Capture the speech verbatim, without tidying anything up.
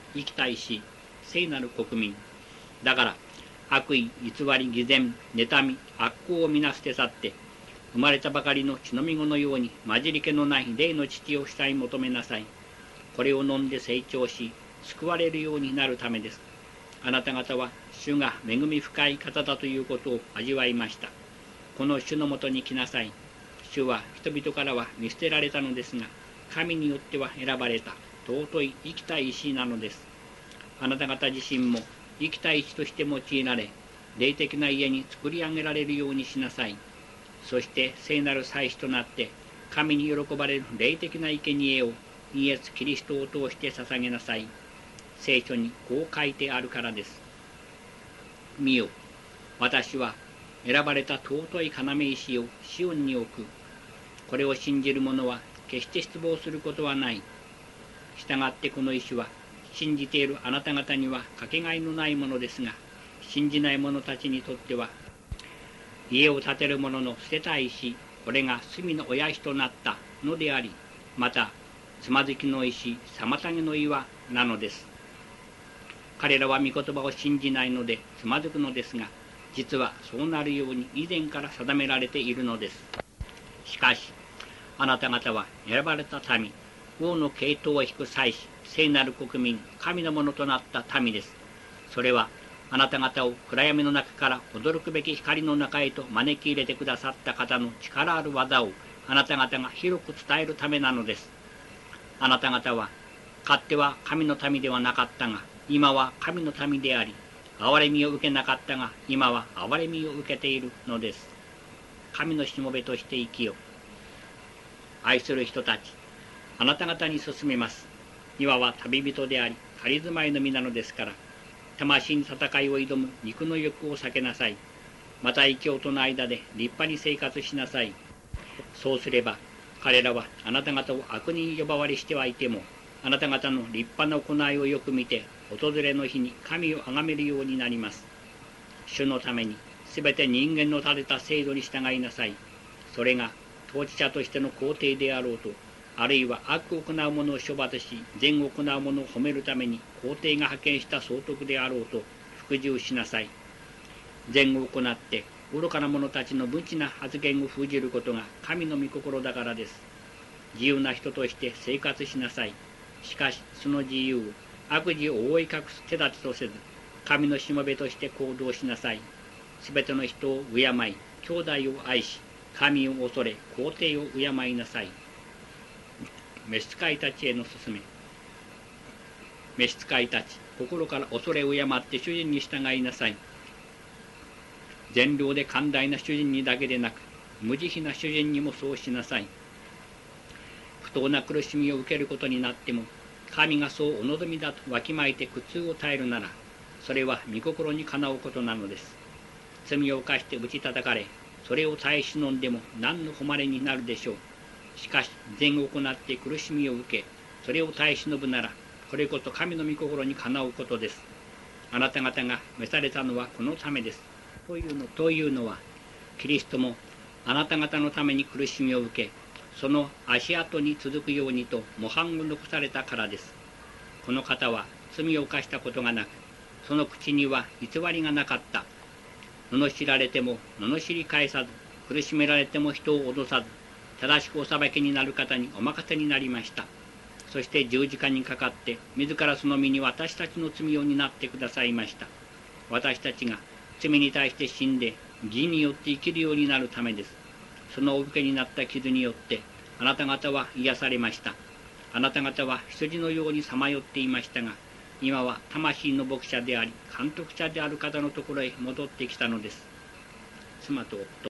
生きた石、聖なる国民。だから、悪意、偽り、偽善、妬み、悪行を皆捨て去って、生まれたばかりの血のみ子のように混じり気のない霊の父を下に求めなさい。これを飲んで成長し、救われるようになるためです。あなた方は主が恵み深い方だということを味わいました。この主のもとに来なさい。主は人々からは見捨てられたのですが、神によっては選ばれた尊い生きた石なのです。あなた方自身も生きた石として用いられ、霊的な家に作り上げられるようにしなさい。そして聖なる祭司となって、神に喜ばれる霊的な生贄をイエス・キリストを通して捧げなさい。聖書にこう書いてあるからです。見よ、私は選ばれた尊い要石をシオンに置く。これを信じる者は決して失望することはない。したがってこの石は、信じているあなた方にはかけがえのないものですが、信じない者たちにとっては、家を建てる者の捨てた石、これが隅の親石となったのであり、また、つまずきの石、妨げの岩なのです。彼らは御言葉を信じないのでつまずくのですが、実はそうなるように以前から定められているのです。しかし、あなた方は選ばれた民、王の系統を引く祭司、聖なる国民、神のものとなった民です。それは、あなた方を暗闇の中から驚くべき光の中へと招き入れてくださった方の力ある技をあなた方が広く伝えるためなのです。あなた方は、かつては神の民ではなかったが、今は神の民であり、憐れみを受けなかったが、今は憐れみを受けているのです。神のしもべとして生きよ。愛する人たち、あなた方に勧めます。今は旅人であり、仮住まいの身なのですから、魂に戦いを挑む肉の欲を避けなさい。また異教との間で立派に生活しなさい。そうすれば、彼らはあなた方を悪人呼ばわりしてはいても、あなた方の立派な行いをよく見て、訪れの日に神を崇めるようになります。主のために、すべて人間の立てた制度に従いなさい。それが、統治者としての皇帝であろうと、あるいは悪を行う者を処罰し、善を行う者を褒めるために皇帝が派遣した総督であろうと、服従しなさい。善を行って、愚かな者たちの無知な発言を封じることが神の御心だからです。自由な人として生活しなさい。しかし、その自由を悪事を覆い隠す手立てとせず、神のしもべとして行動しなさい。すべての人を敬い、兄弟を愛し、神を恐れ、皇帝を敬いなさい。召使いたちへの勧め。召使いたち、心から恐れ敬って主人に従いなさい。善良で寛大な主人にだけでなく、無慈悲な主人にもそうしなさい。不当な苦しみを受けることになっても、神がそうお望みだとわきまえて苦痛を耐えるなら、それは御心にかなうことなのです。罪を犯して打ち叩かれ、それを耐え忍んでも何の誉れになるでしょう。しかし、善を行って苦しみを受け、それを耐え忍ぶなら、これこそ神の御心にかなうことです。あなた方が召されたのはこのためです。というの、というのは、キリストもあなた方のために苦しみを受け、その足跡に続くようにと模範を残されたからです。この方は罪を犯したことがなく、その口には偽りがなかった。罵られても罵り返さず、苦しめられても人を脅さず、正しくお裁きになる方にお任せになりました。そして十字架にかかって、自らその身に私たちの罪を担ってくださいました。私たちが罪に対して死んで、義によって生きるようになるためです。そのお受けになった傷によって、あなた方は癒されました。あなた方は羊のようにさまよっていましたが、今は魂の牧者であり、監督者である方のところへ戻ってきたのです。妻と夫